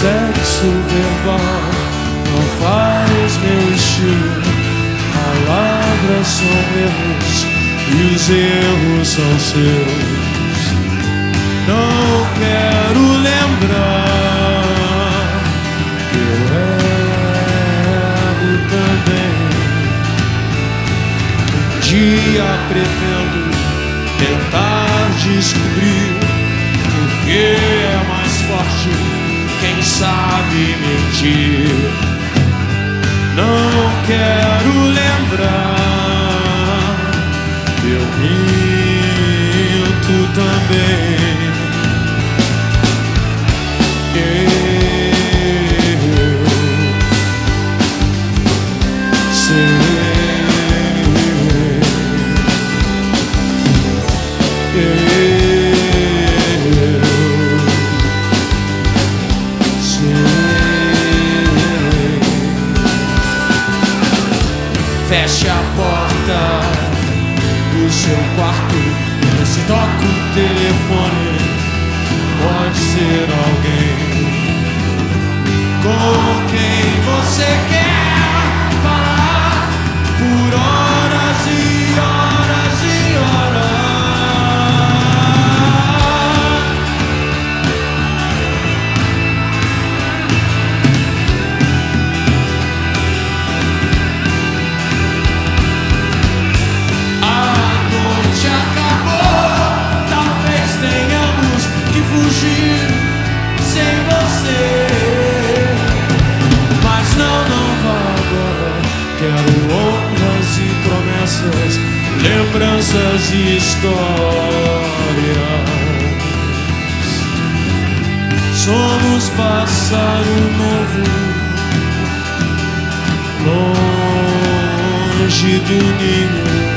sexo verbal não faz meu estilo. Palavras são erros e os erros são seus. Não quero lembrar que eu erro também. Um dia pretendo tentar descobrir o que é mais forte, quem sabe mentir. Não quero lembrar que eu minto também. Feche a porta do seu quarto, se toca o telefone, pode ser alguém com quem você quer falar por horas e horas e horas. Sem você, mas não vá agora. Quero honras e promessas, lembranças e histórias. Somos pássaro novo, longe do ninho.